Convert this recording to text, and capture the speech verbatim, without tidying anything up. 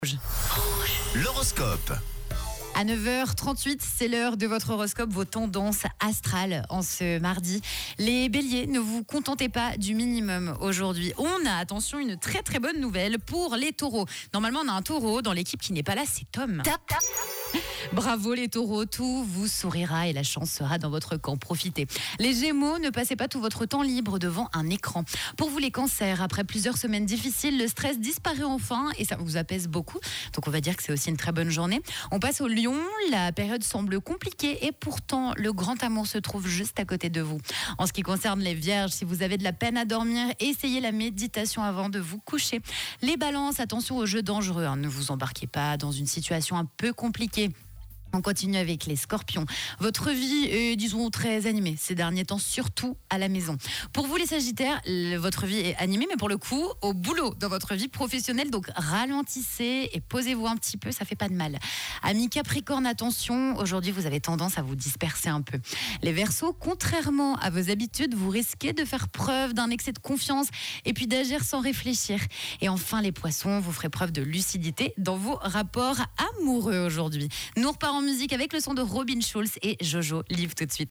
Rouge. L'horoscope. À neuf heures trente-huit, c'est l'heure de votre horoscope, vos tendances astrales en ce mardi. Les béliers, ne vous contentez pas du minimum aujourd'hui. On a, attention, une très très bonne nouvelle pour les taureaux. Normalement, on a un taureau dans l'équipe qui n'est pas là, c'est Tom. Tap, tap. Bravo les taureaux, tout vous sourira et la chance sera dans votre camp. Profitez. Les gémeaux, ne passez pas tout votre temps libre devant un écran. Pour vous les cancers, après plusieurs semaines difficiles, le stress disparaît enfin et ça vous apaise beaucoup. Donc on va dire que c'est aussi une très bonne journée. On passe au lion, la période semble compliquée et pourtant le grand amour se trouve juste à côté de vous. En ce qui concerne les vierges, si vous avez de la peine à dormir, essayez la méditation avant de vous coucher. Les balances, attention aux jeux dangereux, hein. Ne vous embarquez pas dans une situation un peu compliquée. On continue avec les scorpions. Votre vie est, disons, très animée ces derniers temps, surtout à la maison. Pour vous les sagittaires, le- votre vie est animée, mais pour le coup, au boulot, dans votre vie professionnelle. Donc ralentissez et posez-vous un petit peu, ça fait pas de mal. Amis capricorne, attention, aujourd'hui vous avez tendance à vous disperser un peu. Les verseaux, contrairement à vos habitudes, vous risquez de faire preuve d'un excès de confiance et puis d'agir sans réfléchir. Et enfin les poissons, vous ferez preuve de lucidité dans vos rapports amoureux aujourd'hui. Nous repartons en musique avec le son de Robin Schulz et Jojo Live tout de suite.